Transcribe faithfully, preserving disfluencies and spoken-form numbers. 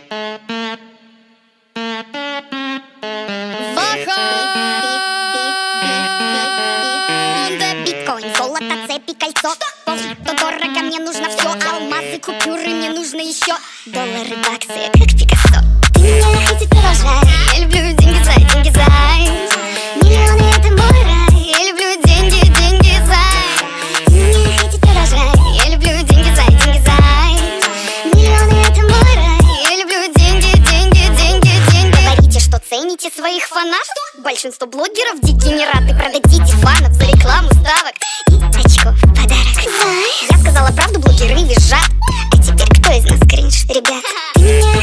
Биткоин, золото, цепи, кольцо. То дорого, мне нужно все. Алмазы, купюры, мне нужно еще. Доллары, баксы, как Пикассо. Ты меня хоть и продолжай. Я люблю деньги за, деньги за. Миллионы — это мой рай. Я люблю деньги, деньги за. Ты меня хоть и продолжай. Я люблю деньги за, деньги за. Миллионы — это мой рай. Я люблю деньги, деньги, деньги, деньги. Говорите, что цените своих фанатов. Большинство блогеров дегенераты. Продадите фанов за рекламу ставок и очков в подарок. Я сказала правду, блогеры визжат. А теперь кто из нас кринж, ребят? Ты меня